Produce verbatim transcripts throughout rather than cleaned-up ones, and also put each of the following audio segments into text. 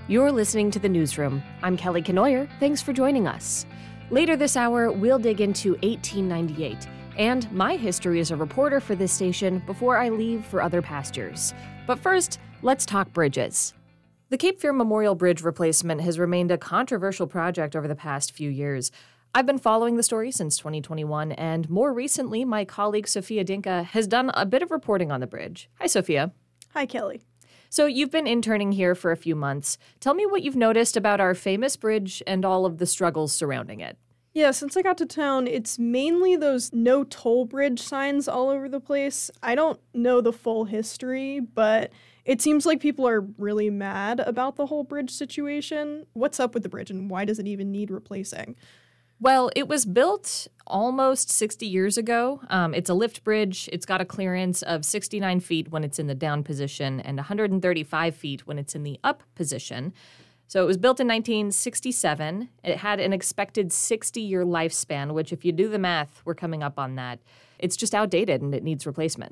You're listening to The Newsroom. I'm Kelly Kenoyer. Thanks for joining us. Later this hour, we'll dig into eighteen ninety-eight and my history as a reporter for this station before I leave for other pastures. But first, let's talk bridges. The Cape Fear Memorial Bridge replacement has remained a controversial project over the past few years. I've been following the story since twenty twenty-one, and more recently, my colleague Sophia Dinka has done a bit of reporting on the bridge. Hi, Sophia. Hi, Kelly. So you've been interning here for a few months. Tell me what you've noticed about our famous bridge and all of the struggles surrounding it. Yeah, since I got to town, it's mainly those no toll bridge signs all over the place. I don't know the full history, but it seems like people are really mad about the whole bridge situation. What's up with the bridge, and why does it even need replacing? Well, it was built almost sixty years ago. Um, it's a lift bridge. It's got a clearance of sixty-nine feet when it's in the down position and one hundred thirty-five feet when it's in the up position. So it was built in nineteen sixty-seven. It had an expected sixty-year lifespan, which if you do the math, we're coming up on that. It's just outdated and it needs replacement.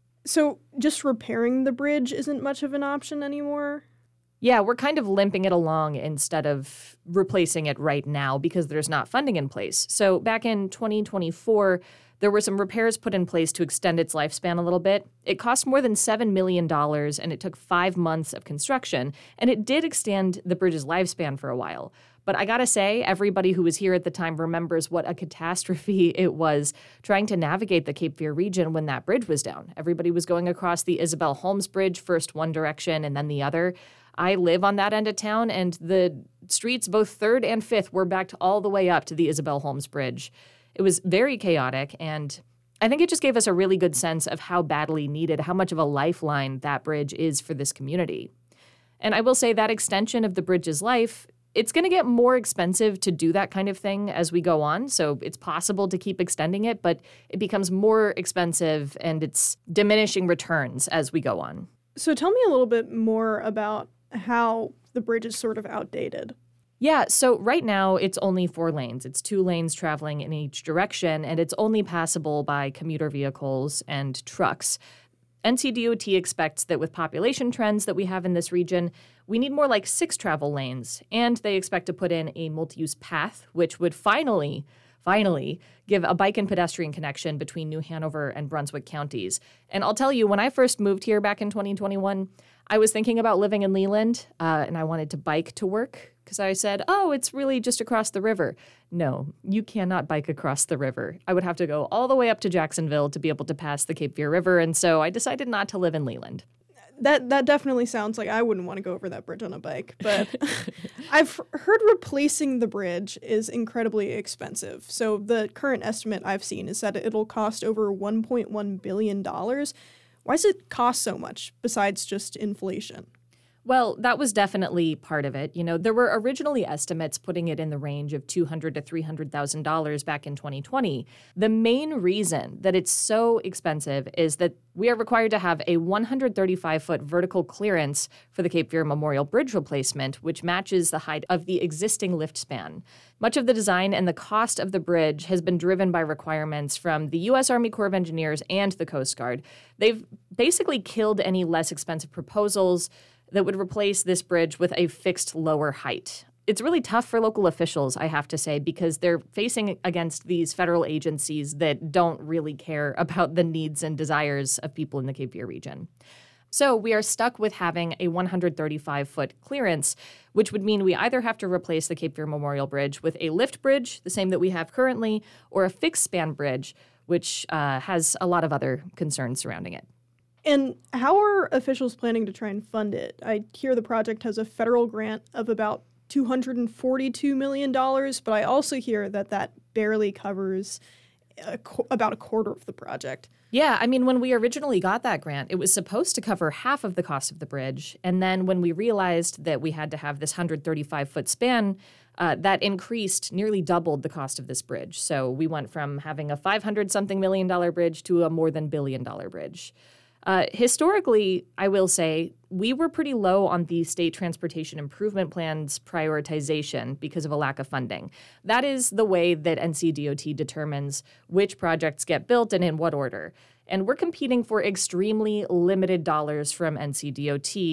So just repairing the bridge isn't much of an option anymore? Yeah, we're kind of limping it along instead of replacing it right now because there's not funding in place. So back in twenty twenty-four, there were some repairs put in place to extend its lifespan a little bit. It cost more than seven million dollars, and it took five months of construction, and it did extend the bridge's lifespan for a while. But I gotta say, everybody who was here at the time remembers what a catastrophe it was trying to navigate the Cape Fear region when that bridge was down. Everybody was going across the Isabel Holmes Bridge, first one direction and then the other. I live on that end of town, and the streets, both third and fifth, were backed all the way up to the Isabel Holmes Bridge. It was very chaotic, and I think it just gave us a really good sense of how badly needed, how much of a lifeline that bridge is for this community. And I will say that extension of the bridge's life, it's going to get more expensive to do that kind of thing as we go on. So it's possible to keep extending it, but it becomes more expensive and it's diminishing returns as we go on. So tell me a little bit more about how the bridge is sort of outdated. Yeah, so right now it's only four lanes. It's two lanes traveling in each direction, and it's only passable by commuter vehicles and trucks. N C D O T expects that with population trends that we have in this region, we need more like six travel lanes, and they expect to put in a multi-use path, which would finally, finally give a bike and pedestrian connection between New Hanover and Brunswick counties. And I'll tell you, when I first moved here back in twenty twenty-one, I was thinking about living in Leland, uh, and I wanted to bike to work because I said, oh, it's really just across the river. No, you cannot bike across the river. I would have to go all the way up to Jacksonville to be able to pass the Cape Fear River, and so I decided not to live in Leland. That that definitely sounds like I wouldn't want to go over that bridge on a bike, but I've heard replacing the bridge is incredibly expensive. So the current estimate I've seen is that it'll cost over one point one billion dollars. Why does it cost so much besides just inflation? Well, that was definitely part of it. You know, there were originally estimates putting it in the range of two hundred thousand to three hundred thousand dollars back in twenty twenty. The main reason that it's so expensive is that we are required to have a one hundred thirty-five foot vertical clearance for the Cape Fear Memorial Bridge replacement, which matches the height of the existing lift span. Much of the design and the cost of the bridge has been driven by requirements from the U S Army Corps of Engineers and the Coast Guard. They've basically killed any less expensive proposals that would replace this bridge with a fixed lower height. It's really tough for local officials, I have to say, because they're facing against these federal agencies that don't really care about the needs and desires of people in the Cape Fear region. So we are stuck with having a one hundred thirty-five foot clearance, which would mean we either have to replace the Cape Fear Memorial Bridge with a lift bridge, the same that we have currently, or a fixed span bridge, which uh, has a lot of other concerns surrounding it. And how are officials planning to try and fund it? I hear the project has a federal grant of about two hundred forty-two million dollars, but I also hear that that barely covers a qu- about a quarter of the project. Yeah, I mean, when we originally got that grant, it was supposed to cover half of the cost of the bridge. And then when we realized that we had to have this one hundred thirty-five foot span, uh, that increased, nearly doubled the cost of this bridge. So we went from having a five hundred something million dollar bridge to a more than billion dollar bridge. Uh, historically, I will say, we were pretty low on the State Transportation Improvement Plan's prioritization because of a lack of funding. That is the way that N C D O T determines which projects get built and in what order. And we're competing for extremely limited dollars from N C D O T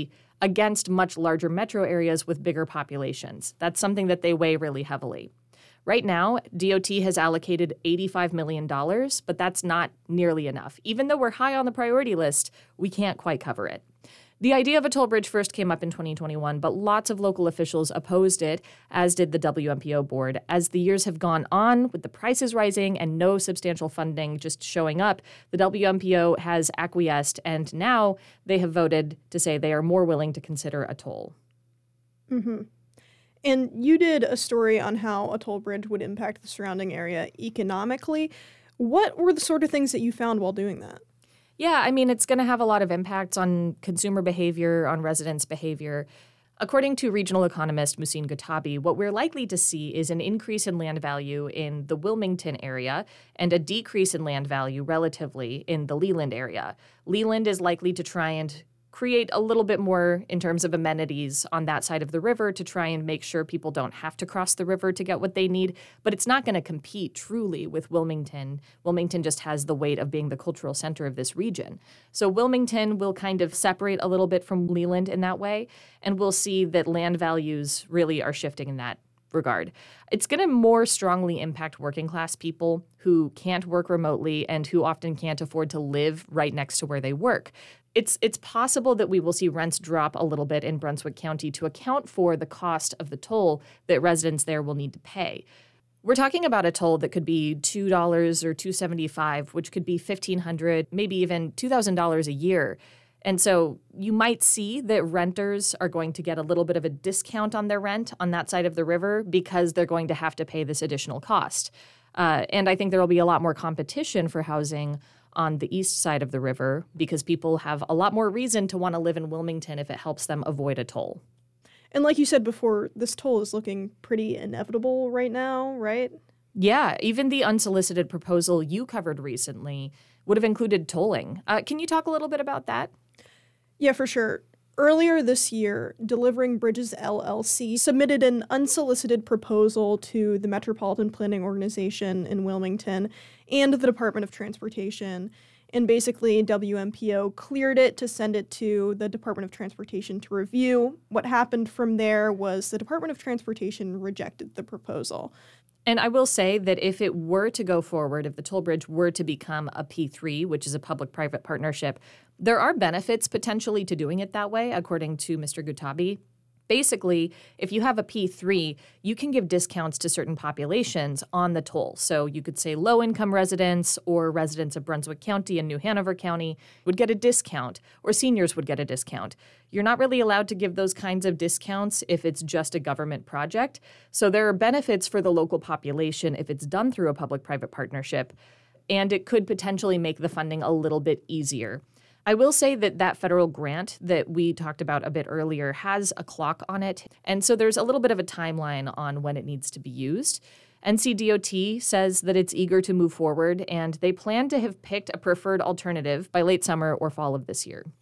against much larger metro areas with bigger populations. That's something that they weigh really heavily. Right now, D O T has allocated eighty-five million dollars, but that's not nearly enough. Even though we're high on the priority list, we can't quite cover it. The idea of a toll bridge first came up in twenty twenty-one, but lots of local officials opposed it, as did the W M P O board. As the years have gone on, with the prices rising and no substantial funding just showing up, the W M P O has acquiesced, and now they have voted to say they are more willing to consider a toll. Mm-hmm. And you did a story on how a toll bridge would impact the surrounding area economically. What were the sort of things that you found while doing that? Yeah, I mean, it's going to have a lot of impacts on consumer behavior, on residents' behavior. According to regional economist Muhsin Gutabi, what we're likely to see is an increase in land value in the Wilmington area and a decrease in land value relatively in the Leland area. Leland is likely to try and create a little bit more in terms of amenities on that side of the river to try and make sure people don't have to cross the river to get what they need, but it's not going to compete truly with Wilmington. Wilmington just has the weight of being the cultural center of this region. So Wilmington will kind of separate a little bit from Leland in that way, and we'll see that land values really are shifting in that regard. It's going to more strongly impact working class people who can't work remotely and who often can't afford to live right next to where they work. It's it's possible that we will see rents drop a little bit in Brunswick County to account for the cost of the toll that residents there will need to pay. We're talking about a toll that could be two dollars or two dollars and seventy-five cents, which could be fifteen hundred dollars, maybe even two thousand dollars a year. And so you might see that renters are going to get a little bit of a discount on their rent on that side of the river because they're going to have to pay this additional cost. Uh, and I think there will be a lot more competition for housing on the east side of the river because people have a lot more reason to want to live in Wilmington if it helps them avoid a toll. And like you said before, this toll is looking pretty inevitable right now, right? Yeah, even the unsolicited proposal you covered recently would have included tolling. Uh, can you talk a little bit about that? Yeah, for sure. Earlier this year, Delivering Bridges L L C submitted an unsolicited proposal to the Metropolitan Planning Organization in Wilmington and the Department of Transportation. And basically, W M P O cleared it to send it to the Department of Transportation to review. What happened from there was the Department of Transportation rejected the proposal. And I will say that if it were to go forward, if the toll bridge were to become a P three, which is a public-private partnership, there are benefits potentially to doing it that way, according to Mister Gutabi. Basically, if you have a P three, you can give discounts to certain populations on the toll. So you could say low-income residents or residents of Brunswick County and New Hanover County would get a discount, or seniors would get a discount. You're not really allowed to give those kinds of discounts if it's just a government project. So there are benefits for the local population if it's done through a public-private partnership, and it could potentially make the funding a little bit easier. I will say that that federal grant that we talked about a bit earlier has a clock on it, and so there's a little bit of a timeline on when it needs to be used. N C D O T says that it's eager to move forward, and they plan to have picked a preferred alternative by late summer or fall of this year.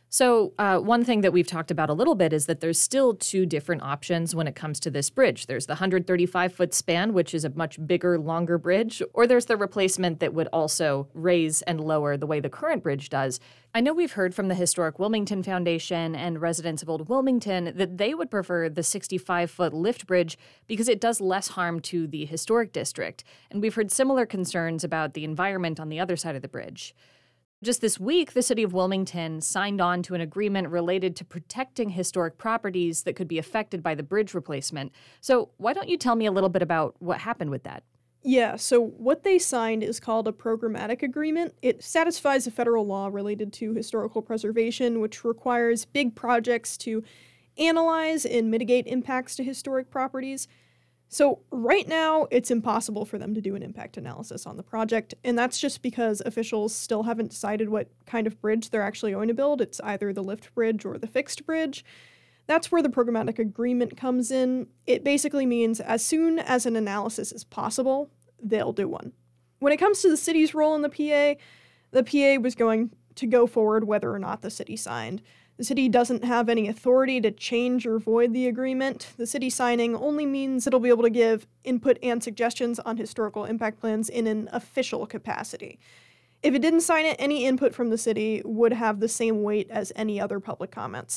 So uh, one thing that we've talked about a little bit is that there's still two different options when it comes to this bridge. There's the one hundred thirty-five foot span, which is a much bigger, longer bridge, or there's the replacement that would also raise and lower the way the current bridge does. I know we've heard from the Historic Wilmington Foundation and residents of Old Wilmington that they would prefer the sixty-five foot lift bridge because it does less harm to the historic district. And we've heard similar concerns about the environment on the other side of the bridge. Just this week, the city of Wilmington signed on to an agreement related to protecting historic properties that could be affected by the bridge replacement. So why don't you tell me a little bit about what happened with that? Yeah, so what they signed is called a programmatic agreement. It satisfies a federal law related to historical preservation, which requires big projects to analyze and mitigate impacts to historic properties. So right now, it's impossible for them to do an impact analysis on the project, and that's just because officials still haven't decided what kind of bridge they're actually going to build. It's either the lift bridge or the fixed bridge. That's where the programmatic agreement comes in. It basically means as soon as an analysis is possible, they'll do one. When it comes to the city's role in the P A, the P A was going to go forward whether or not the city signed. The city doesn't have any authority to change or void the agreement. The city signing only means it'll be able to give input and suggestions on historical impact plans in an official capacity. If it didn't sign it, any input from the city would have the same weight as any other public comments.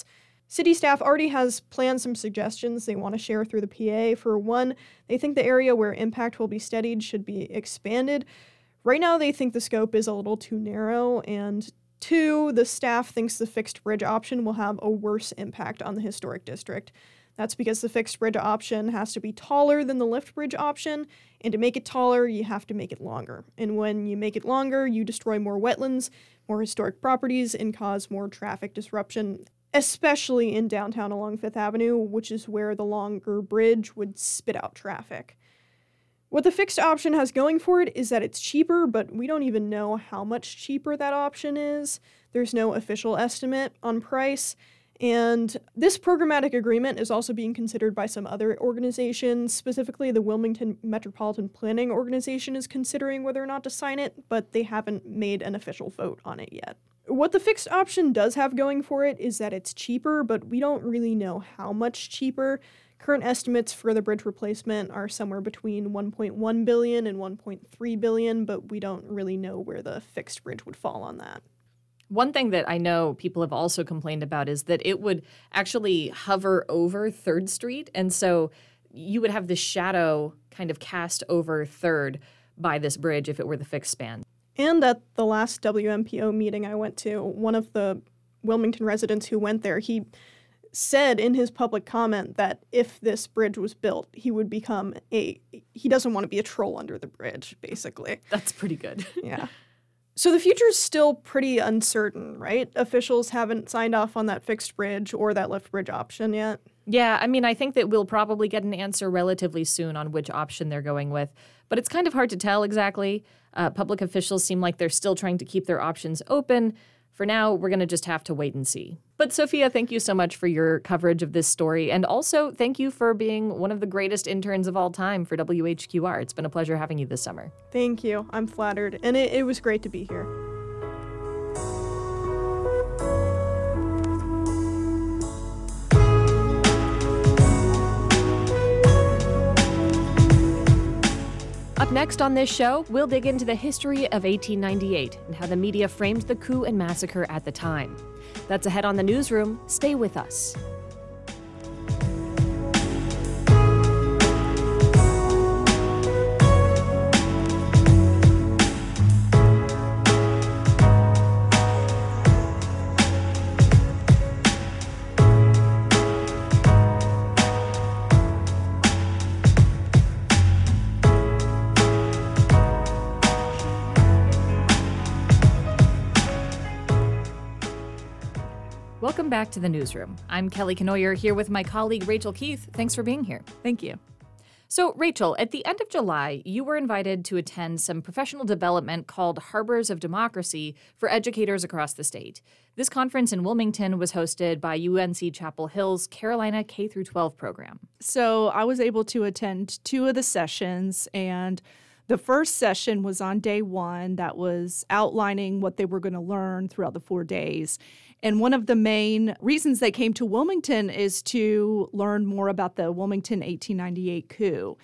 City staff already has planned some suggestions they want to share through the P A. For one, they think the area where impact will be studied should be expanded. Right now, they think the scope is a little too narrow. And two, the staff thinks the fixed bridge option will have a worse impact on the historic district. That's because the fixed bridge option has to be taller than the lift bridge option, and to make it taller, you have to make it longer. And when you make it longer, you destroy more wetlands, more historic properties, and cause more traffic disruption, especially in downtown along Fifth Avenue, which is where the longer bridge would spit out traffic. What the fixed option has going for it is that it's cheaper, but we don't even know how much cheaper that option is. There's no official estimate on price. And this programmatic agreement is also being considered by some other organizations. Specifically, the Wilmington Metropolitan Planning Organization is considering whether or not to sign it, but they haven't made an official vote on it yet. What the fixed option does have going for it is that it's cheaper, but we don't really know how much cheaper. Current estimates for the bridge replacement are somewhere between one point one billion dollars and one point three billion dollars, but we don't really know where the fixed bridge would fall on that. One thing that I know people have also complained about is that it would actually hover over third Street, and so you would have the shadow kind of cast over third by this bridge if it were the fixed span. And at the last W M P O meeting I went to, one of the Wilmington residents who went there, he said in his public comment that if this bridge was built, he would become a, he doesn't want to be a troll under the bridge, basically. That's pretty good. Yeah. So the future's still pretty uncertain, right? Officials haven't signed off on that fixed bridge or that lift bridge option yet. Yeah, I mean, I think that we'll probably get an answer relatively soon on which option they're going with, but it's kind of hard to tell exactly. Uh, public officials seem like they're still trying to keep their options open. For now, we're going to just have to wait and see. But Sophia, thank you so much for your coverage of this story, and also thank you for being one of the greatest interns of all time for W H Q R. It's been a pleasure having you this summer. Thank you. I'm flattered, and it, it was great to be here. Up next on this show, we'll dig into the history of eighteen ninety-eight and how the media framed the coup and massacre at the time. That's ahead on The Newsroom. Stay with us. Welcome back to The Newsroom. I'm Kelly Kenoyer here with my colleague Rachel Keith. Thanks for being here. Thank you. So, Rachel, at the end of July, you were invited to attend some professional development called Harbors of Democracy for educators across the state. This conference in Wilmington was hosted by U N C Chapel Hill's Carolina K through twelve program. So I was able to attend two of the sessions, and the first session was on day one that was outlining what they were going to learn throughout the four days. And one of the main reasons they came to Wilmington is to learn more about the Wilmington eighteen ninety-eight coup.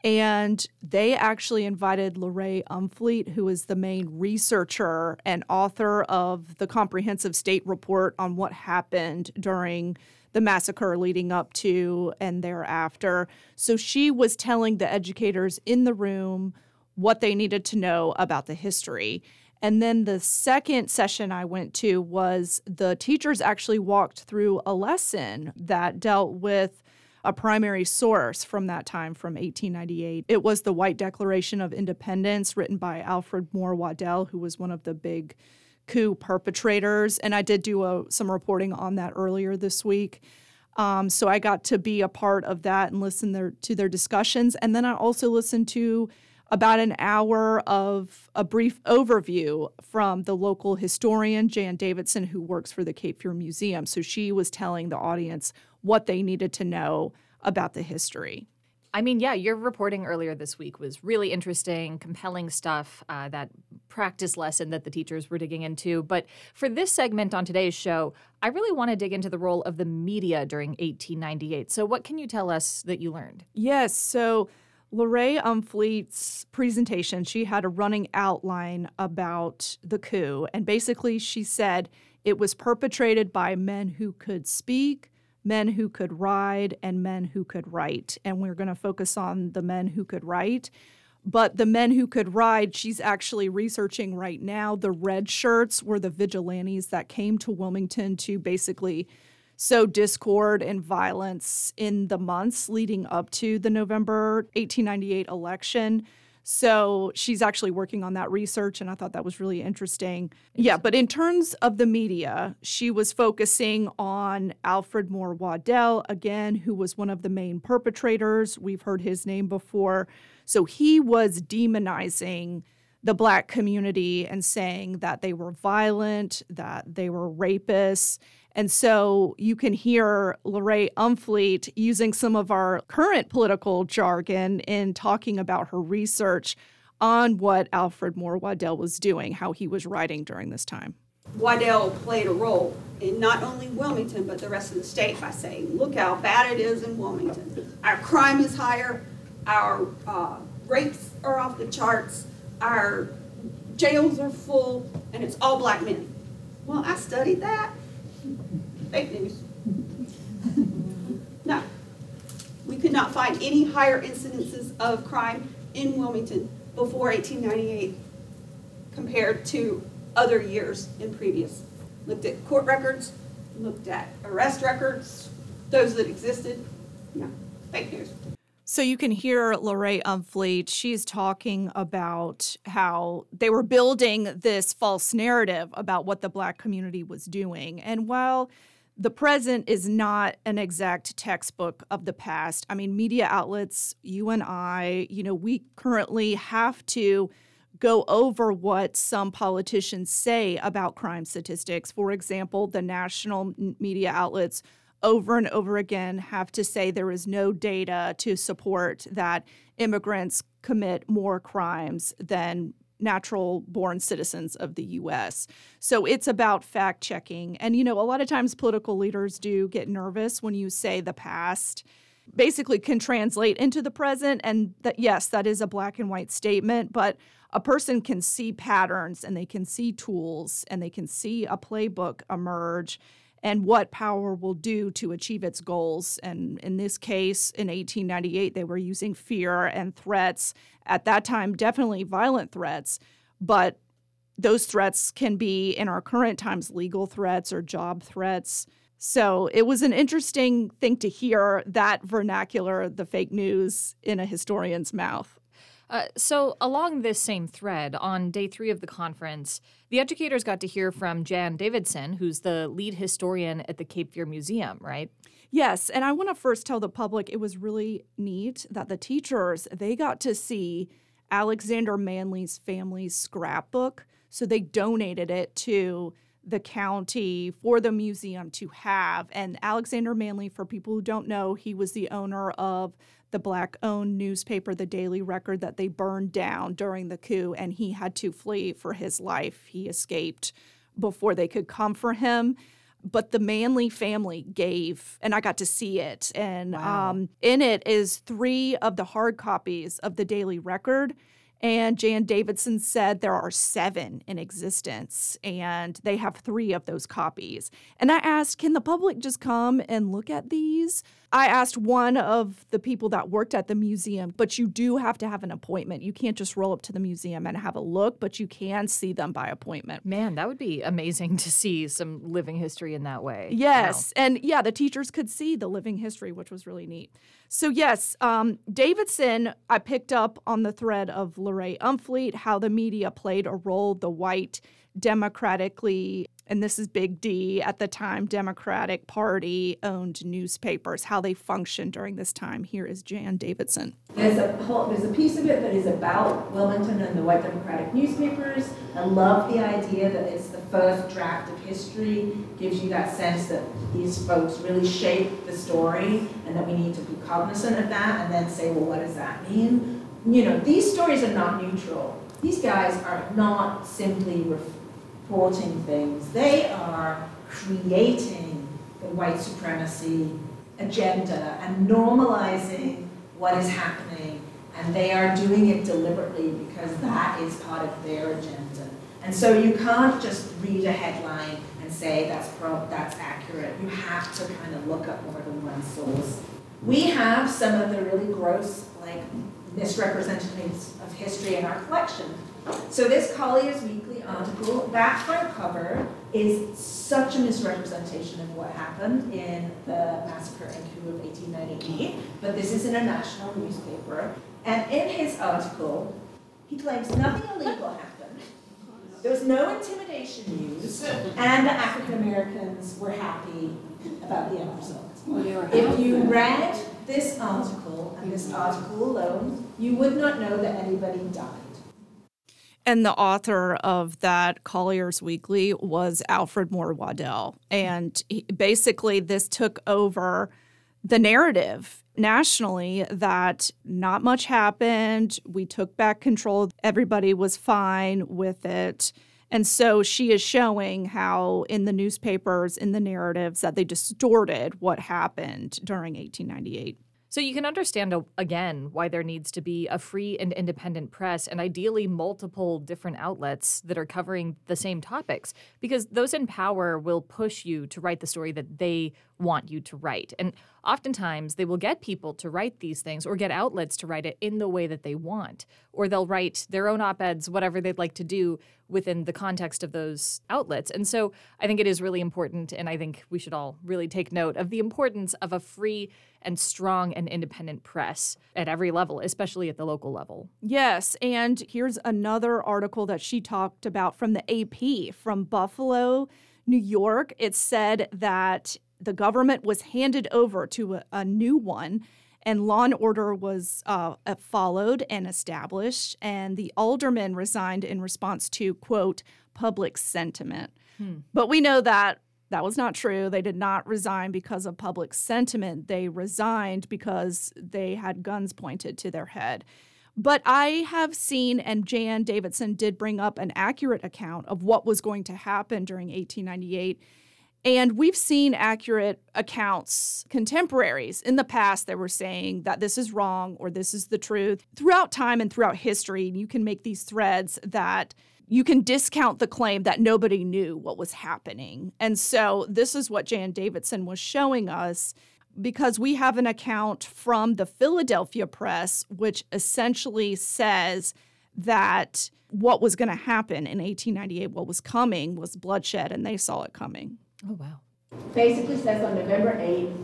And they actually invited Lorraine Umfleet, who is the main researcher and author of the comprehensive state report on what happened during the massacre leading up to and thereafter. So she was telling the educators in the room what they needed to know about the history. And then the second session I went to was the teachers actually walked through a lesson that dealt with a primary source from that time, from eighteen ninety-eight. It was the White Declaration of Independence, written by Alfred Moore Waddell, who was one of the big coup perpetrators. And I did do a, some reporting on that earlier this week. Um, so I got to be a part of that and listen their, to their discussions. And then I also listened to about an hour of a brief overview from the local historian, Jan Davidson, who works for the Cape Fear Museum. So she was telling the audience what they needed to know about the history. I mean, yeah, your reporting earlier this week was really interesting, compelling stuff, uh, that practice lesson that the teachers were digging into. But for this segment on today's show, I really want to dig into the role of the media during eighteen ninety-eight. So what can you tell us that you learned? Yes, so Lorraine Umfleet's presentation, she had a running outline about the coup. And basically she said it was perpetrated by men who could speak, Men Who Could Ride and Men Who Could Write. And we're going to focus on the men who could write. But the men who could ride, she's actually researching right now. The red shirts were the vigilantes that came to Wilmington to basically sow discord and violence in the months leading up to the November eighteen ninety-eight election. So she's actually working on that research, and I thought that was really interesting. Yeah, but in terms of the media, she was focusing on Alfred Moore Waddell, again, who was one of the main perpetrators. We've heard his name before. So he was demonizing the Black community and saying that they were violent, that they were rapists. And so you can hear Lorraine Umfleet using some of our current political jargon in talking about her research on what Alfred Moore Waddell was doing, how he was writing during this time. Waddell played a role in not only Wilmington, but the rest of the state by saying, look how bad it is in Wilmington. Our crime is higher, our uh, rapes are off the charts, our jails are full, and it's all Black men. Well, I studied that. Fake news. No. We could not find any higher incidences of crime in Wilmington before eighteen ninety-eight compared to other years in previous. Looked at court records, looked at arrest records, those that existed. No, fake news. So you can hear Lorraine Umfleet. She's talking about how they were building this false narrative about what the Black community was doing. And while the present is not an exact textbook of the past, I mean, media outlets, you and I, you know, we currently have to go over what some politicians say about crime statistics. For example, the national media outlets over and over again have to say there is no data to support that immigrants commit more crimes than natural-born citizens of the U S. So it's about fact-checking. And, you know, a lot of times political leaders do get nervous when you say the past basically can translate into the present. And that, yes, that is a black and white statement, but a person can see patterns and they can see tools and they can see a playbook emerge and what power will do to achieve its goals. And in this case, in eighteen ninety-eight, they were using fear and threats. At that time, definitely violent threats, but those threats can be, in our current times, legal threats or job threats. So it was an interesting thing to hear that vernacular, the fake news, in a historian's mouth. Uh, so along this same thread, on day three of the conference, the educators got to hear from Jan Davidson, who's the lead historian at the Cape Fear Museum, right? Yes, and I want to first tell the public it was really neat that the teachers, they got to see Alexander Manly's family's scrapbook, so they donated it to the county for the museum to have. And Alexander Manly, for people who don't know, he was the owner of the Black-owned newspaper, the Daily Record, that they burned down during the coup, and he had to flee for his life. He escaped before they could come for him. But the Manly family gave, and I got to see it, and wow. um, in it is three of the hard copies of the Daily Record. And Jan Davidson said there are seven in existence, and they have three of those copies. And I asked, can the public just come and look at these? I asked one of the people that worked at the museum, but you do have to have an appointment. You can't just roll up to the museum and have a look, but you can see them by appointment. Man, that would be amazing to see some living history in that way. Yes. Wow. And yeah, the teachers could see the living history, which was really neat. So yes, um, Davidson, I picked up on the thread of Lorraine Umfleet, how the media played a role, the white democratically, and this is big D, at the time, Democratic Party-owned newspapers, how they functioned during this time. Here is Jan Davidson. There's a whole, there's a piece of it that is about Wilmington and the white Democratic newspapers. I love the idea that it's the first draft of history, gives you that sense that these folks really shaped the story and that we need to be cognizant of that and then say, well, what does that mean? You know, these stories are not neutral. These guys are not simply reporting things. They are creating the white supremacy agenda and normalizing what is happening, and they are doing it deliberately because that is part of their agenda. And so you can't just read a headline and say that's pro- that's accurate. You have to kind of look up more than one source. We have some of the really gross, like, misrepresentations of history in our collection. So this Collier's Weekly article, that front cover is such a misrepresentation of what happened in the massacre and coup of eighteen ninety-eight, but this is in a national newspaper. And in his article, he claims nothing illegal happened. There was no intimidation used, and the African Americans were happy about the end result. If you read this article and this article alone, you would not know that anybody died. And the author of that Collier's Weekly was Alfred Moore Waddell. And he, basically, this took over the narrative nationally that not much happened. We took back control. Everybody was fine with it. And so she is showing how in the newspapers, in the narratives, that they distorted what happened during eighteen ninety-eight. So you can understand, again, why there needs to be a free and independent press and ideally multiple different outlets that are covering the same topics, because those in power will push you to write the story that they want you to write. And oftentimes they will get people to write these things or get outlets to write it in the way that they want, or they'll write their own op-eds, whatever they'd like to do within the context of those outlets. And so I think it is really important, and I think we should all really take note of the importance of a free and strong and independent press at every level, especially at the local level. Yes, and here's another article that she talked about from the A P from Buffalo, New York. It said that the government was handed over to a, a new one, and law and order was uh, followed and established, and the aldermen resigned in response to, quote, public sentiment. Hmm. But we know that that was not true. They did not resign because of public sentiment. They resigned because they had guns pointed to their head. But I have seen, and Jan Davidson did bring up an accurate account of what was going to happen during eighteen ninety-eight. And we've seen accurate accounts, contemporaries. In the past, they were saying that this is wrong or this is the truth. Throughout time and throughout history, you can make these threads that you can discount the claim that nobody knew what was happening. And so this is what Jan Davidson was showing us, because we have an account from the Philadelphia Press, which essentially says that what was going to happen in eighteen ninety-eight, what was coming, was bloodshed, and they saw it coming. Oh, wow. Basically says on November eighth,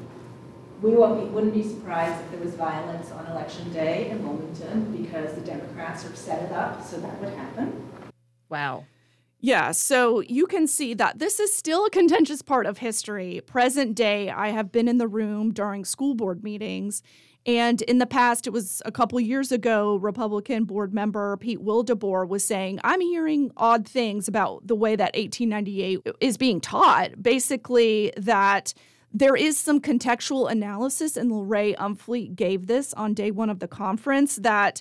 we won't be, wouldn't be surprised if there was violence on Election Day in Wilmington, because the Democrats have set it up so that would happen. Wow. Yeah, so you can see that this is still a contentious part of history. Present day, I have been in the room during school board meetings, and in the past, it was a couple years ago, Republican board member Pete Wildeboer was saying, I'm hearing odd things about the way that eighteen ninety-eight is being taught. Basically, that there is some contextual analysis, and Lorraine Umfleet gave this on day one of the conference, that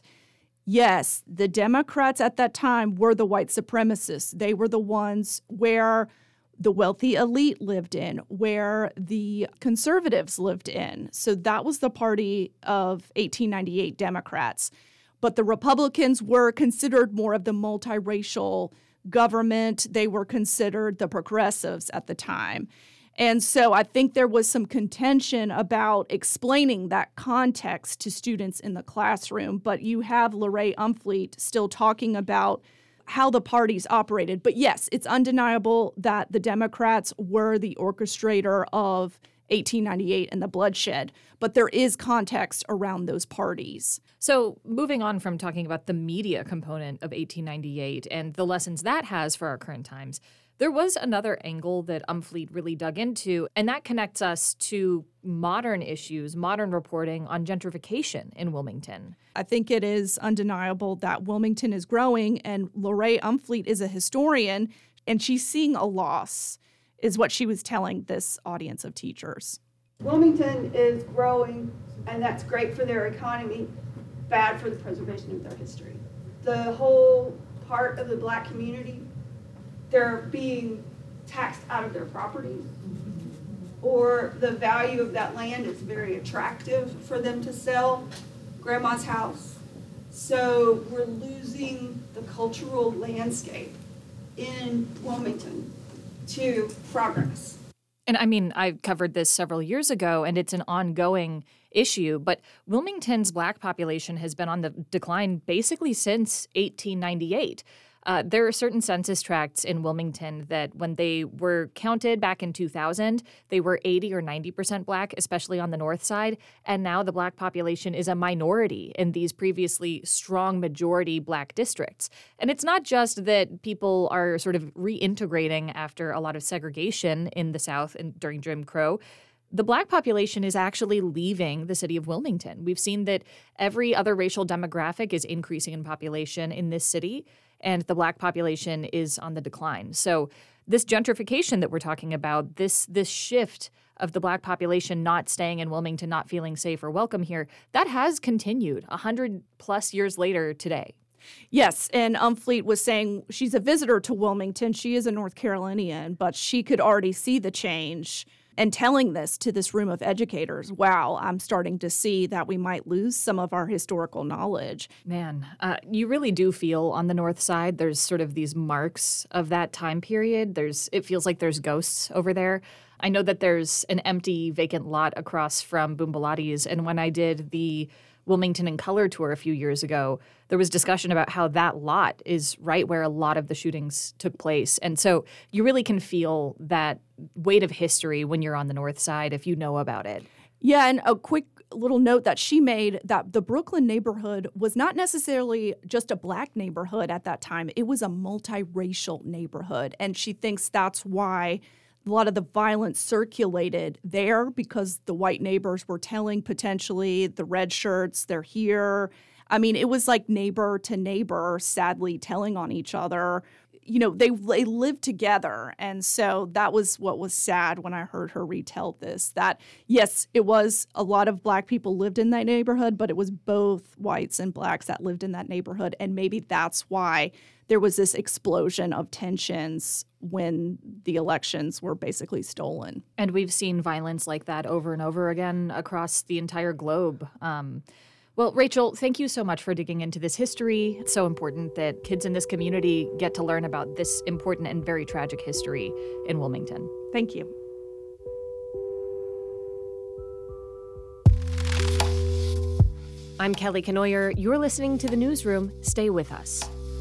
yes, the Democrats at that time were the white supremacists. They were the ones where the wealthy elite lived in, where the conservatives lived in. So that was the party of eighteen ninety-eight Democrats. But the Republicans were considered more of the multiracial government. They were considered the progressives at the time. And so I think there was some contention about explaining that context to students in the classroom. But you have Lorraine Umfleet still talking about how the parties operated. But yes, it's undeniable that the Democrats were the orchestrator of eighteen ninety-eight and the bloodshed. But there is context around those parties. So moving on from talking about the media component of eighteen ninety-eight and the lessons that has for our current times, there was another angle that Umfleet really dug into, and that connects us to modern issues, modern reporting on gentrification in Wilmington. I think it is undeniable that Wilmington is growing, and Lorraine Umfleet is a historian, and she's seeing a loss, is what she was telling this audience of teachers. Wilmington is growing, and that's great for their economy, bad for the preservation of their history. The whole part of the Black community, they're being taxed out of their property, or the value of that land is very attractive for them to sell, grandma's house. So we're losing the cultural landscape in Wilmington. to progress. And I mean, I covered this several years ago, and it's an ongoing issue, but Wilmington's Black population has been on the decline basically since eighteen ninety-eight. Uh, there are certain census tracts in Wilmington that when they were counted back in two thousand, they were eighty or ninety percent Black, especially on the north side. And now the Black population is a minority in these previously strong majority Black districts. And it's not just that people are sort of reintegrating after a lot of segregation in the South and during Jim Crow. The Black population is actually leaving the city of Wilmington. We've seen that every other racial demographic is increasing in population in this city, and the Black population is on the decline. So this gentrification that we're talking about, this this shift of the Black population not staying in Wilmington, not feeling safe or welcome here, that has continued one hundred plus years later today. Yes, and Umfleet was saying she's a visitor to Wilmington. She is a North Carolinian, but she could already see the change. And telling this to this room of educators, wow, I'm starting to see that we might lose some of our historical knowledge. Man, uh, you really do feel on the north side there's sort of these marks of that time period. There's, it feels like there's ghosts over there. I know that there's an empty, vacant lot across from Boom Pilates, and when I did the Wilmington in Color tour a few years ago, there was discussion about how that lot is right where a lot of the shootings took place. And so you really can feel that weight of history when you're on the north side if you know about it. Yeah, and a quick little note that she made that the Brooklyn neighborhood was not necessarily just a Black neighborhood at that time. It was a multiracial neighborhood. And she thinks that's why a lot of the violence circulated there, because the white neighbors were telling potentially the red shirts, they're here. I mean, it was like neighbor to neighbor, sadly, telling on each other. You know, they they lived together. And so that was what was sad when I heard her retell this, that, yes, it was a lot of Black people lived in that neighborhood, but it was both whites and Blacks that lived in that neighborhood. And maybe that's why there was this explosion of tensions when the elections were basically stolen. And we've seen violence like that over and over again across the entire globe. Um, well, Rachel, thank you so much for digging into this history. It's so important that kids in this community get to learn about this important and very tragic history in Wilmington. Thank you. I'm Kelly Kenoyer. You're listening to The Newsroom. Stay with us.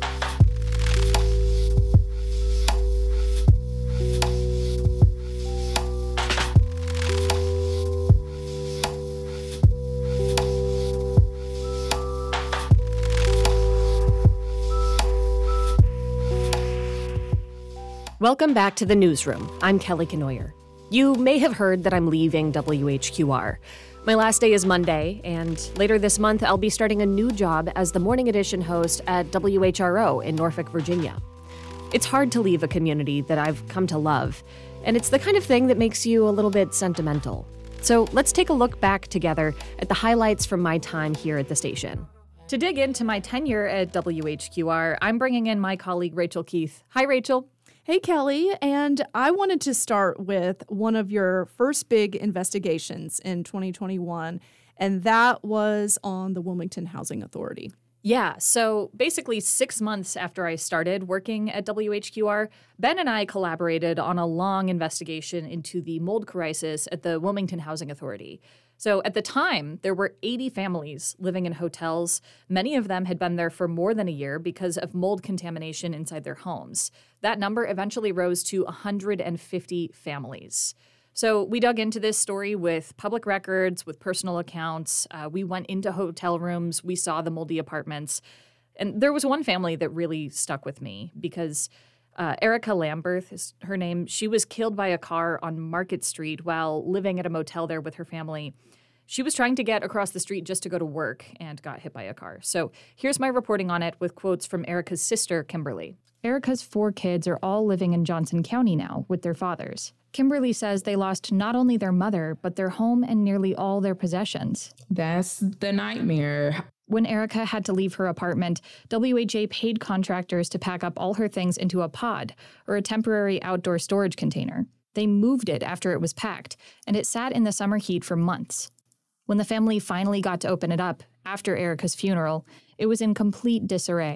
Welcome back to The Newsroom. I'm Kelly Kenoyer. You may have heard that I'm leaving W H Q R. My last day is Monday, and later this month I'll be starting a new job as the Morning Edition host at W H R O in Norfolk, Virginia. It's hard to leave a community that I've come to love, and it's the kind of thing that makes you a little bit sentimental. So let's take a look back together at the highlights from my time here at the station. To dig into my tenure at W H Q R, I'm bringing in my colleague Rachel Keith. Hi, Rachel. Hey, Kelly, and I wanted to start with one of your first big investigations in twenty twenty-one, and that was on the Wilmington Housing Authority. Yeah, so basically six months after I started working at W H Q R, Ben and I collaborated on a long investigation into the mold crisis at the Wilmington Housing Authority. So at the time, there were eighty families living in hotels. Many of them had been there for more than a year because of mold contamination inside their homes. That number eventually rose to one hundred fifty families. So we dug into this story with public records, with personal accounts. Uh, we went into hotel rooms. We saw the moldy apartments. And there was one family that really stuck with me because Uh, Erica Lamberth is her name. She was killed by a car on Market Street while living at a motel there with her family. She was trying to get across the street just to go to work and got hit by a car. So here's my reporting on it with quotes from Erica's sister, Kimberly. Erica's four kids are all living in Johnson County now with their fathers. Kimberly says they lost not only their mother, but their home and nearly all their possessions. That's the nightmare. When Erica had to leave her apartment, W H A paid contractors to pack up all her things into a pod, or a temporary outdoor storage container. They moved it after it was packed, and it sat in the summer heat for months. When the family finally got to open it up, after Erica's funeral, it was in complete disarray.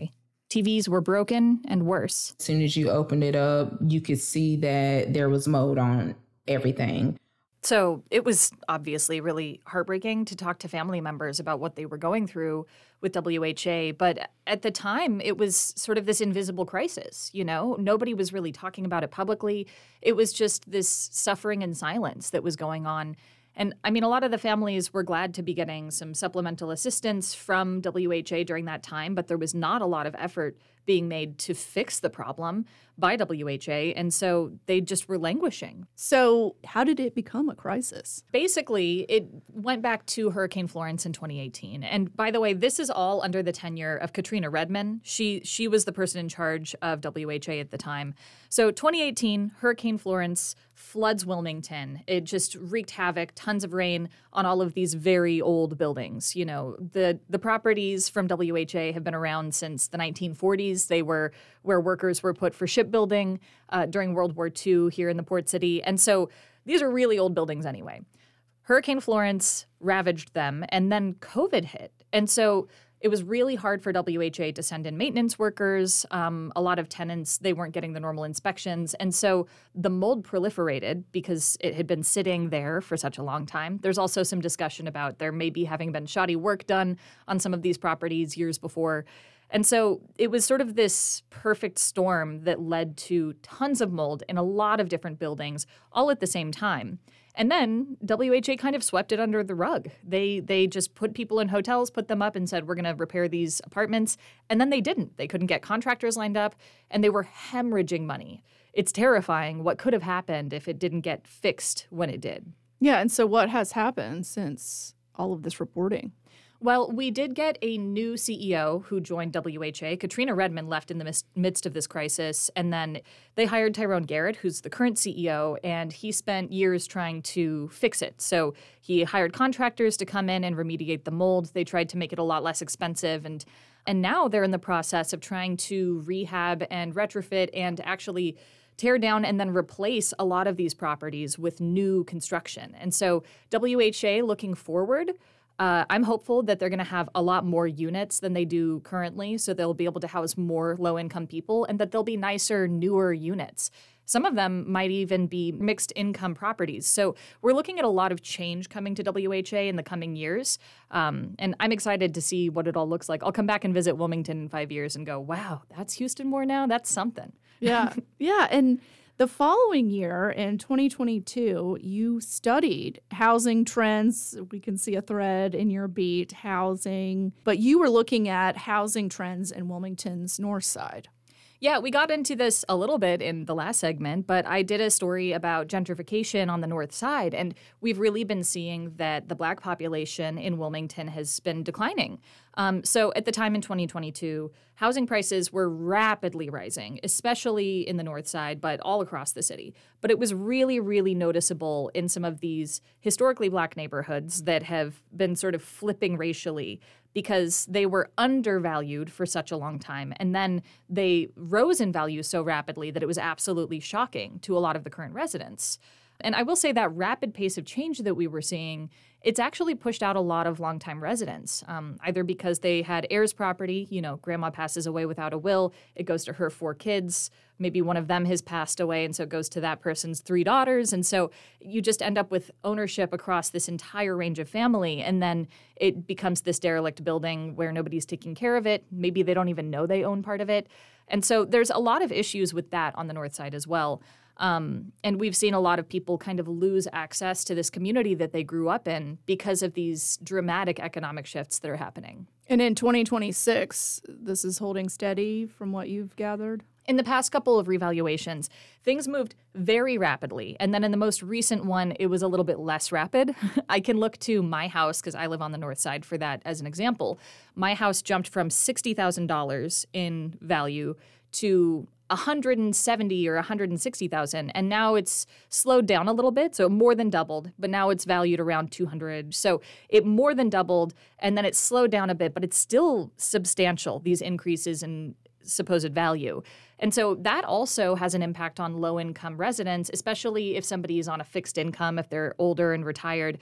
T Vs were broken and worse. As soon as you opened it up, you could see that there was mold on everything. So it was obviously really heartbreaking to talk to family members about what they were going through with W H A. But at the time, it was sort of this invisible crisis, you know? Nobody was really talking about it publicly. It was just this suffering in silence that was going on. And I mean, a lot of the families were glad to be getting some supplemental assistance from W H A during that time, but there was not a lot of effort being made to fix the problem by W H A. And so they just were languishing. So how did it become a crisis? Basically, it went back to Hurricane Florence in twenty eighteen. And by the way, this is all under the tenure of Katrina Redmond. She she was the person in charge of W H A at the time. So twenty eighteen, Hurricane Florence floods Wilmington. It just wreaked havoc, tons of rain on all of these very old buildings. You know, the the properties from W H A have been around since the nineteen forties. They were where workers were put for shipbuilding uh, during World War Two here in the port city. And so these are really old buildings anyway. Hurricane Florence ravaged them, and then COVID hit. And so it was really hard for W H A to send in maintenance workers. Um, a lot of tenants, they weren't getting the normal inspections. And so the mold proliferated because it had been sitting there for such a long time. There's also some discussion about there maybe having been shoddy work done on some of these properties years before. And so it was sort of this perfect storm that led to tons of mold in a lot of different buildings all at the same time. And then W H A kind of swept it under the rug. They they just put people in hotels, put them up and said, we're going to repair these apartments. And then they didn't. They couldn't get contractors lined up, and they were hemorrhaging money. It's terrifying what could have happened if it didn't get fixed when it did. Yeah, and so what has happened since all of this reporting? Well, we did get a new C E O who joined W H A. Katrina Redmond left in the mis- midst of this crisis, and then they hired Tyrone Garrett, who's the current C E O, and he spent years trying to fix it. So he hired contractors to come in and remediate the mold. They tried to make it a lot less expensive, and and now they're in the process of trying to rehab and retrofit and actually tear down and then replace a lot of these properties with new construction. And so W H A, looking forward, Uh, I'm hopeful that they're going to have a lot more units than they do currently, so they'll be able to house more low-income people, and that they'll be nicer, newer units. Some of them might even be mixed-income properties. So we're looking at a lot of change coming to W H A in the coming years, um, and I'm excited to see what it all looks like. I'll come back and visit Wilmington in five years and go, wow, that's Houston more now? That's something. Yeah, yeah, and the following year, in twenty twenty-two, you studied housing trends. We can see a thread in your beat, housing, but you were looking at housing trends in Wilmington's north side. Yeah, we got into this a little bit in the last segment, but I did a story about gentrification on the north side, and we've really been seeing that the Black population in Wilmington has been declining. Um, so at the time in twenty twenty-two, housing prices were rapidly rising, especially in the north side, but all across the city. But it was really, really noticeable in some of these historically Black neighborhoods that have been sort of flipping racially because they were undervalued for such a long time. And then they rose in value so rapidly that it was absolutely shocking to a lot of the current residents. And I will say that rapid pace of change that we were seeing, it's actually pushed out a lot of longtime residents, um, either because they had heirs property, you know, grandma passes away without a will, it goes to her four kids, maybe one of them has passed away, and so it goes to that person's three daughters. And so you just end up with ownership across this entire range of family, and then it becomes this derelict building where nobody's taking care of it. Maybe they don't even know they own part of it. And so there's a lot of issues with that on the north side as well. Um, and we've seen a lot of people kind of lose access to this community that they grew up in because of these dramatic economic shifts that are happening. And in twenty twenty-six, this is holding steady from what you've gathered? In the past couple of revaluations, things moved very rapidly. And then in the most recent one, it was a little bit less rapid. I can look to my house, because I live on the north side, for that as an example. My house jumped from sixty thousand dollars in value to one hundred seventy or one hundred sixty thousand, and now it's slowed down a little bit, so it more than doubled, but now it's valued around two hundred. So it more than doubled, and then it slowed down a bit, but it's still substantial, these increases in supposed value. And so that also has an impact on low-income residents, especially if somebody is on a fixed income, if they're older and retired.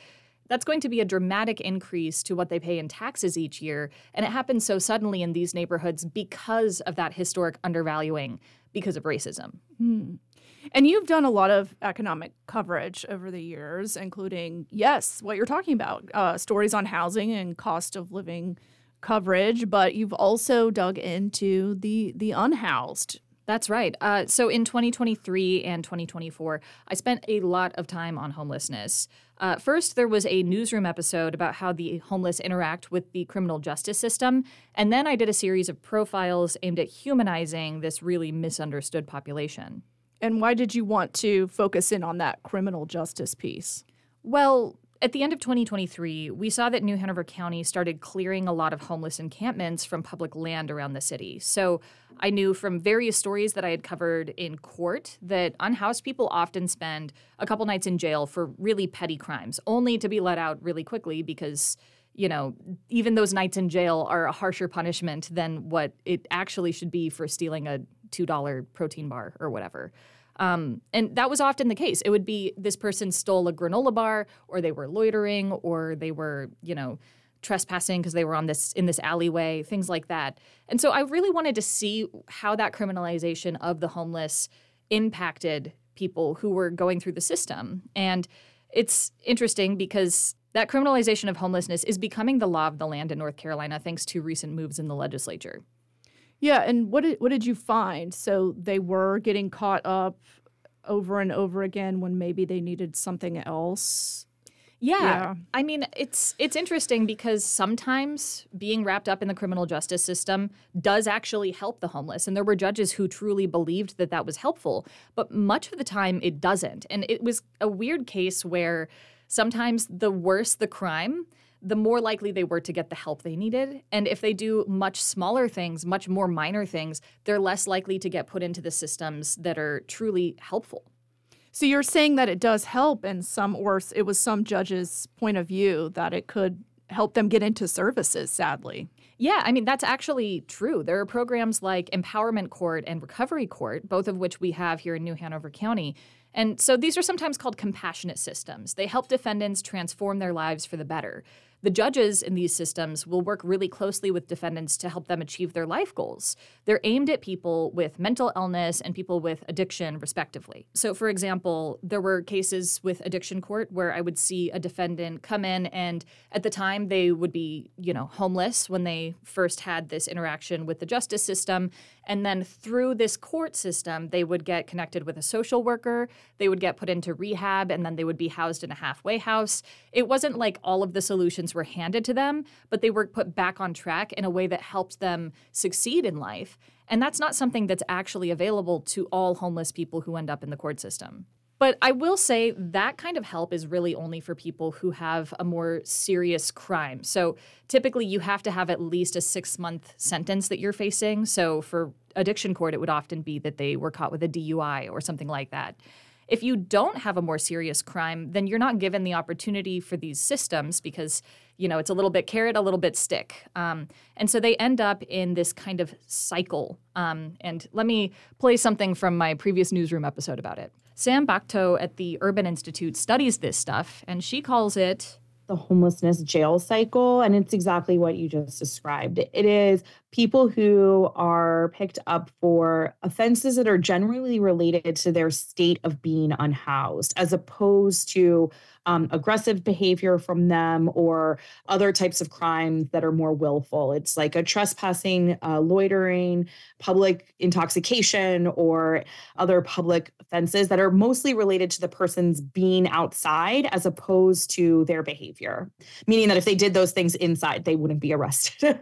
That's going to be a dramatic increase to what they pay in taxes each year, and it happens so suddenly in these neighborhoods because of that historic undervaluing because of racism. Hmm. And you've done a lot of economic coverage over the years, including, yes, what you're talking about, uh, stories on housing and cost of living coverage, but you've also dug into the the unhoused. That's right. Uh, so in twenty twenty-three and twenty twenty-four, I spent a lot of time on homelessness. Uh, first, there was a newsroom episode about how the homeless interact with the criminal justice system. And then I did a series of profiles aimed at humanizing this really misunderstood population. And why did you want to focus in on that criminal justice piece? Well, at the end of twenty twenty-three, we saw that New Hanover County started clearing a lot of homeless encampments from public land around the city. So I knew from various stories that I had covered in court that unhoused people often spend a couple nights in jail for really petty crimes, only to be let out really quickly because, you know, even those nights in jail are a harsher punishment than what it actually should be for stealing a two dollar protein bar or whatever. Um, and that was often the case. It would be this person stole a granola bar, or they were loitering, or they were, you know, trespassing because they were on this in this alleyway, things like that. And so I really wanted to see how that criminalization of the homeless impacted people who were going through the system. And it's interesting because that criminalization of homelessness is becoming the law of the land in North Carolina thanks to recent moves in the legislature. Yeah, and what did what did you find? So they were getting caught up over and over again when maybe they needed something else. Yeah. Yeah. I mean, it's it's interesting because sometimes being wrapped up in the criminal justice system does actually help the homeless. And there were judges who truly believed that that was helpful. But much of the time, it doesn't. And it was a weird case where sometimes the worse the crime, the more likely they were to get the help they needed. And if they do much smaller things, much more minor things, they're less likely to get put into the systems that are truly helpful. So you're saying that it does help in some, or it was some judge's point of view that it could help them get into services, sadly. Yeah, I mean, that's actually true. There are programs like Empowerment Court and Recovery Court, both of which we have here in New Hanover County. And so these are sometimes called compassionate systems. They help defendants transform their lives for the better. The judges in these systems will work really closely with defendants to help them achieve their life goals. They're aimed at people with mental illness and people with addiction, respectively. So, for example, there were cases with addiction court where I would see a defendant come in and at the time they would be, you know, homeless when they first had this interaction with the justice system. And then through this court system, they would get connected with a social worker, they would get put into rehab, and then they would be housed in a halfway house. It wasn't like all of the solutions were handed to them, but they were put back on track in a way that helped them succeed in life. And that's not something that's actually available to all homeless people who end up in the court system. But I will say that kind of help is really only for people who have a more serious crime. So typically you have to have at least a six-month sentence that you're facing. So for addiction court, it would often be that they were caught with a D U I or something like that. If you don't have a more serious crime, then you're not given the opportunity for these systems because, you know, it's a little bit carrot, a little bit stick. Um, and so they end up in this kind of cycle. Um, and let me play something from my previous newsroom episode about it. Sam Bakhto at the Urban Institute studies this stuff, and she calls it the homelessness jail cycle. And it's exactly what you just described. It is people who are picked up for offenses that are generally related to their state of being unhoused, as opposed to um, aggressive behavior from them or other types of crimes that are more willful. It's like a trespassing, uh, loitering, public intoxication, or other public offenses that are mostly related to the person's being outside as opposed to their behavior, meaning that if they did those things inside, they wouldn't be arrested.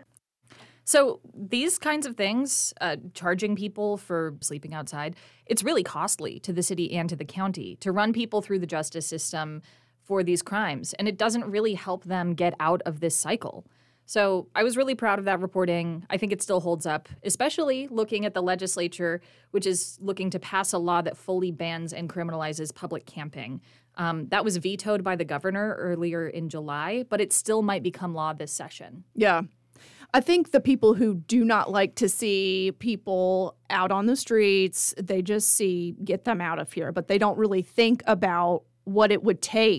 So these kinds of things, uh, charging people for sleeping outside, it's really costly to the city and to the county to run people through the justice system for these crimes. And it doesn't really help them get out of this cycle. So I was really proud of that reporting. I think it still holds up, especially looking at the legislature, which is looking to pass a law that fully bans and criminalizes public camping. Um, that was vetoed by the governor earlier in July, but it still might become law this session. Yeah. I think the people who do not like to see people out on the streets, they just see get them out of here, but they don't really think about what it would take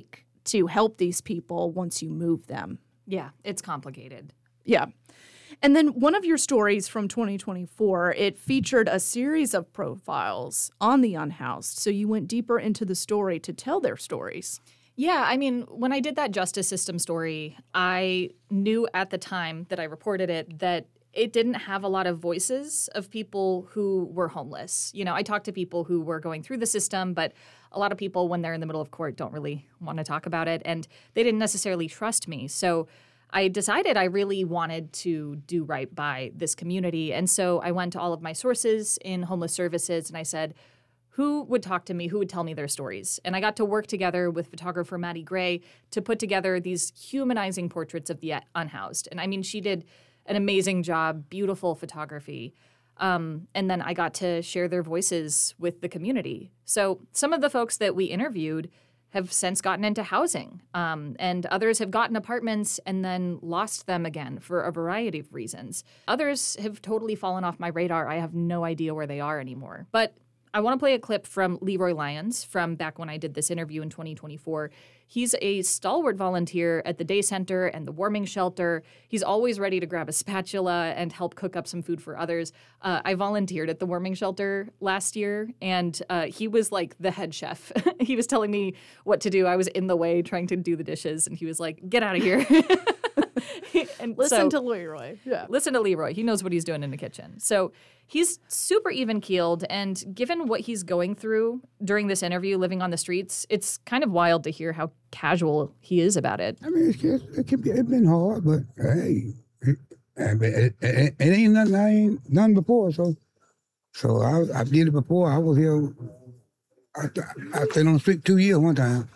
to help these people once you move them. Yeah, it's complicated. Yeah. And then one of your stories from twenty twenty-four, it featured a series of profiles on the unhoused. So you went deeper into the story to tell their stories. Yeah, I mean, when I did that justice system story, I knew at the time that I reported it that it didn't have a lot of voices of people who were homeless. You know, I talked to people who were going through the system, but a lot of people, when they're in the middle of court, don't really want to talk about it, and they didn't necessarily trust me. So I decided I really wanted to do right by this community. And so I went to all of my sources in homeless services and I said, who would talk to me, who would tell me their stories? And I got to work together with photographer Maddie Gray to put together these humanizing portraits of the unhoused. And I mean, she did an amazing job, beautiful photography. Um, and then I got to share their voices with the community. So some of the folks that we interviewed have since gotten into housing, um, and others have gotten apartments and then lost them again for a variety of reasons. Others have totally fallen off my radar. I have no idea where they are anymore. But I want to play a clip from Leroy Lyons from back when I did this interview in twenty twenty-four. He's a stalwart volunteer at the day center and the warming shelter. He's always ready to grab a spatula and help cook up some food for others. Uh, I volunteered at the warming shelter last year, and uh, he was like the head chef. He was telling me what to do. I was in the way trying to do the dishes, and he was like, get out of here. And Listen so, to Leroy. Yeah. Listen to Leroy. He knows what he's doing in the kitchen. So he's super even-keeled, and given what he's going through during this interview, living on the streets, it's kind of wild to hear how casual he is about it. I mean, it's just, it can be, it's been hard, but hey, it, it, it, it ain't nothing I ain't done before. So, so I, I did it before. I was here. I, I stayed on the street two years one time,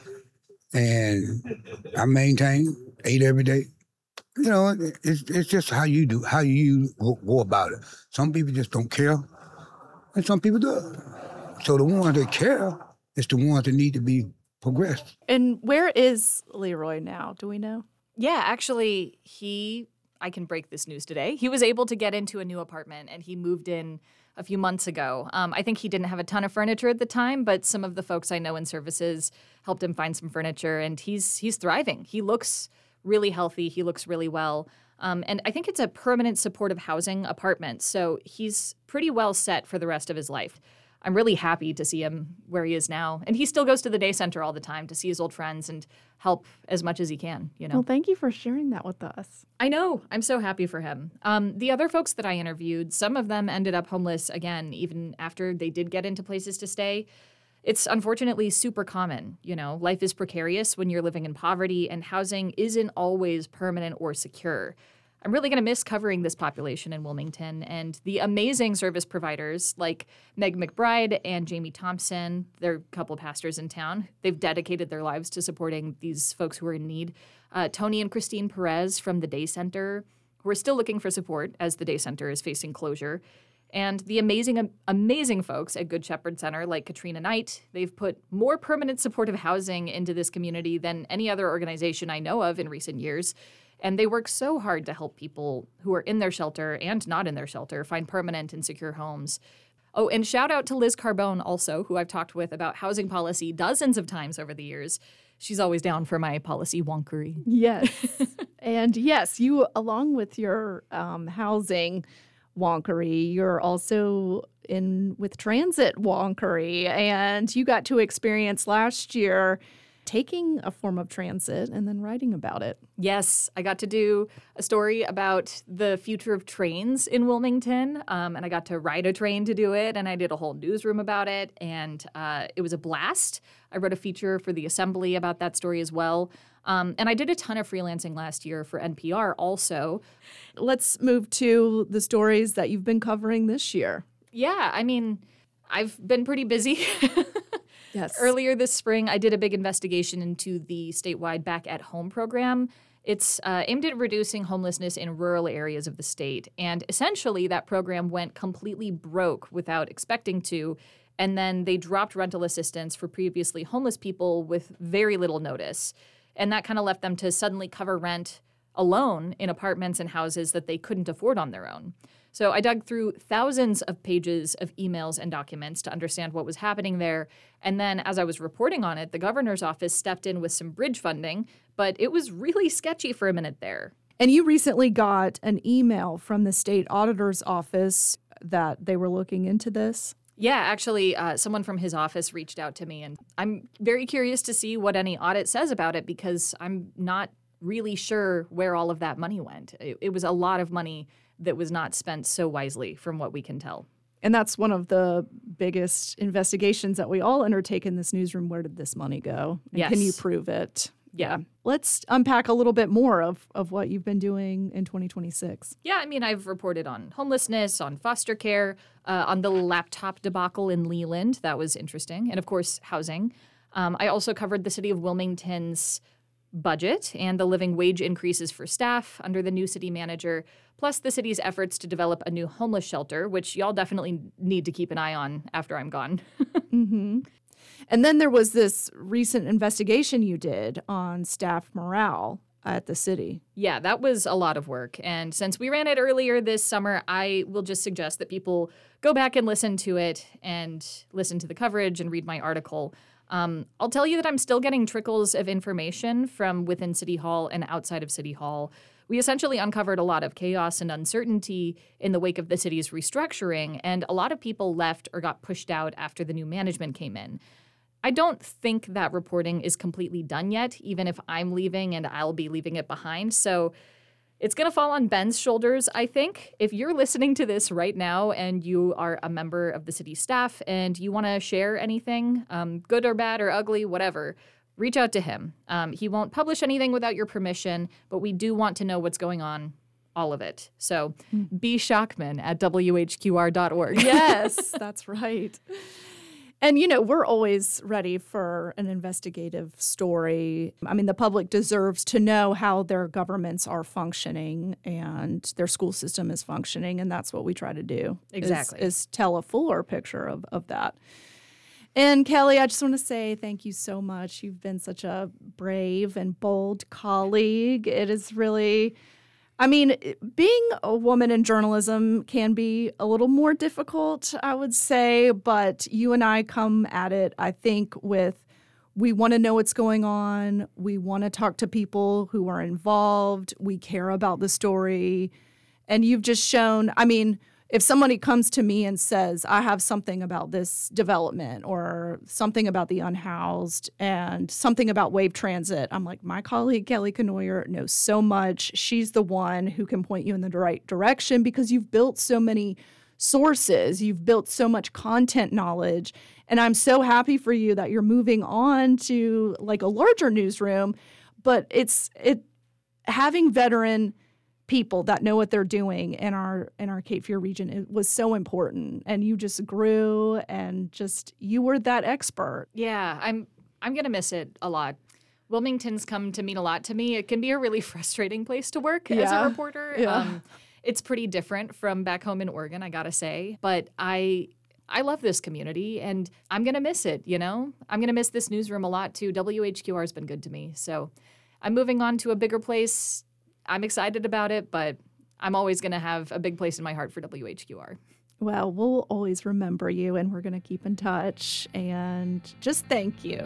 and I maintained, ate every day. You know, it's it's just how you do, how you go, go about it. Some people just don't care, and some people do. So the ones that care is the ones that need to be progressed. And where is Leroy now? Do we know? Yeah, actually, he, I can break this news today. He was able to get into a new apartment, and he moved in a few months ago. Um, I think he didn't have a ton of furniture at the time, but some of the folks I know in services helped him find some furniture, and he's he's thriving. He looks really healthy. He looks really well. Um, and I think it's a permanent supportive housing apartment. So he's pretty well set for the rest of his life. I'm really happy to see him where he is now. And he still goes to the day center all the time to see his old friends and help as much as he can, you know. Well, thank you for sharing that with us. I know. I'm so happy for him. Um, the other folks that I interviewed, some of them ended up homeless again, even after they did get into places to stay. It's unfortunately super common. You know, life is precarious when you're living in poverty, and housing isn't always permanent or secure. I'm really going to miss covering this population in Wilmington, and the amazing service providers like Meg McBride and Jamie Thompson. They're a couple of pastors in town. They've dedicated their lives to supporting these folks who are in need. Uh, Tony and Christine Perez from the Day Center, who are still looking for support as the Day Center is facing closure. And the amazing, amazing folks at Good Shepherd Center, like Katrina Knight, they've put more permanent supportive housing into this community than any other organization I know of in recent years. And they work so hard to help people who are in their shelter and not in their shelter find permanent and secure homes. Oh, and shout out to Liz Carbone also, who I've talked with about housing policy dozens of times over the years. She's always down for my policy wonkery. Yes. And yes, you, along with your um, housing wonkery, you're also in with transit wonkery, and you got to experience last year taking a form of transit and then writing about it. Yes, I got to do a story about the future of trains in Wilmington, um, and I got to ride a train to do it, and I did a whole newsroom about it, and uh, it was a blast. I wrote a feature for the Assembly about that story as well. Um, and I did a ton of freelancing last year for N P R also. Let's move to the stories that you've been covering this year. Yeah, I mean, I've been pretty busy. Yes. Earlier this spring, I did a big investigation into the statewide Back at Home program. It's uh, aimed at reducing homelessness in rural areas of the state. And essentially, that program went completely broke without expecting to. And then they dropped rental assistance for previously homeless people with very little notice. And that kind of left them to suddenly cover rent alone in apartments and houses that they couldn't afford on their own. So I dug through thousands of pages of emails and documents to understand what was happening there. And then as I was reporting on it, the governor's office stepped in with some bridge funding, but it was really sketchy for a minute there. And you recently got an email from the state auditor's office that they were looking into this. Yeah, actually, uh, someone from his office reached out to me, and I'm very curious to see what any audit says about it because I'm not really sure where all of that money went. It, it was a lot of money that was not spent so wisely from what we can tell. And that's one of the biggest investigations that we all undertake in this newsroom. Where did this money go? And Yes. Can you prove it? Yeah. Let's unpack a little bit more of, of what you've been doing in twenty twenty-six. Yeah, I mean, I've reported on homelessness, on foster care, uh, on the laptop debacle in Leland. That was interesting. And of course, housing. Um, I also covered the city of Wilmington's budget and the living wage increases for staff under the new city manager, plus the city's efforts to develop a new homeless shelter, which y'all definitely need to keep an eye on after I'm gone. Mm-hmm. And then there was this recent investigation you did on staff morale at the city. Yeah, that was a lot of work. And since we ran it earlier this summer, I will just suggest that people go back and listen to it and listen to the coverage and read my article. Um, I'll tell you that I'm still getting trickles of information from within City Hall and outside of City Hall. We essentially uncovered a lot of chaos and uncertainty in the wake of the city's restructuring, and a lot of people left or got pushed out after the new management came in. I don't think that reporting is completely done yet, even if I'm leaving and I'll be leaving it behind. So it's going to fall on Ben's shoulders, I think. If you're listening to this right now and you are a member of the city staff and you want to share anything, um, good or bad or ugly, whatever, reach out to him. Um, he won't publish anything without your permission, but we do want to know what's going on, all of it. So be Shockman at W H Q R dot org. Yes, that's right. And, you know, we're always ready for an investigative story. I mean, the public deserves to know how their governments are functioning and their school system is functioning, and that's what we try to do. Exactly. Is, is tell a fuller picture of, of that. And Kelly, I just want to say thank you so much. You've been such a brave and bold colleague. It is really... I mean, being a woman in journalism can be a little more difficult, I would say, but you and I come at it, I think, with we want to know what's going on. We want to talk to people who are involved. We care about the story. And you've just shown, I mean, if somebody comes to me and says, I have something about this development or something about the unhoused and something about Wave Transit, I'm like, my colleague Kelly Kenoyer knows so much. She's the one who can point you in the right direction because you've built so many sources. You've built so much content knowledge. And I'm so happy for you that you're moving on to like a larger newsroom. But it's it having veteran people that know what they're doing in our in our Cape Fear region, it was so important. And you just grew and just you were that expert. Yeah, I'm I'm gonna miss it a lot. Wilmington's come to mean a lot to me. It can be a really frustrating place to work as a Yeah. reporter. Yeah. Um, it's pretty different from back home in Oregon, I gotta say. But I I love this community and I'm gonna miss it, you know? I'm gonna miss this newsroom a lot too. W H Q R has been good to me. So I'm moving on to a bigger place. I'm excited about it, but I'm always going to have a big place in my heart for W H Q R. Well, we'll always remember you and we're going to keep in touch and just thank you.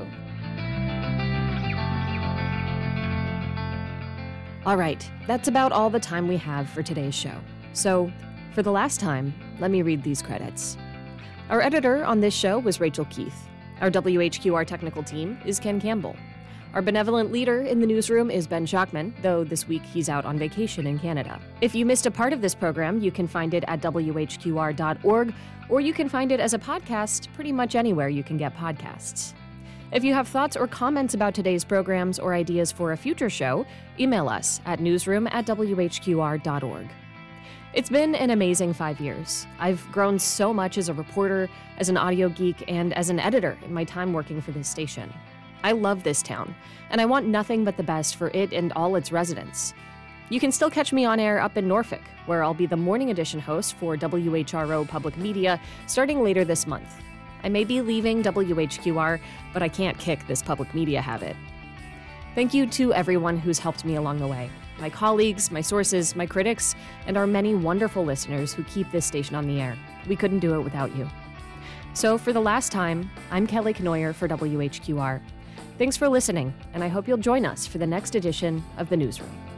All right, that's about all the time we have for today's show. So, for the last time, let me read these credits. Our editor on this show was Rachel Keith. Our W H Q R technical team is Ken Campbell. Our benevolent leader in the newsroom is Ben Shockman, though this week he's out on vacation in Canada. If you missed a part of this program, you can find it at W H Q R dot org, or you can find it as a podcast pretty much anywhere you can get podcasts. If you have thoughts or comments about today's programs or ideas for a future show, email us at newsroom at W H Q R dot org. It's been an amazing five years. I've grown so much as a reporter, as an audio geek, and as an editor in my time working for this station. I love this town, and I want nothing but the best for it and all its residents. You can still catch me on air up in Norfolk, where I'll be the morning edition host for W H R O Public Media starting later this month. I may be leaving W H Q R, but I can't kick this public media habit. Thank you to everyone who's helped me along the way. my colleagues, my sources, my critics, and our many wonderful listeners who keep this station on the air. We couldn't do it without you. So for the last time, I'm Kelly Knoyer for W H Q R. Thanks for listening, and I hope you'll join us for the next edition of The Newsroom.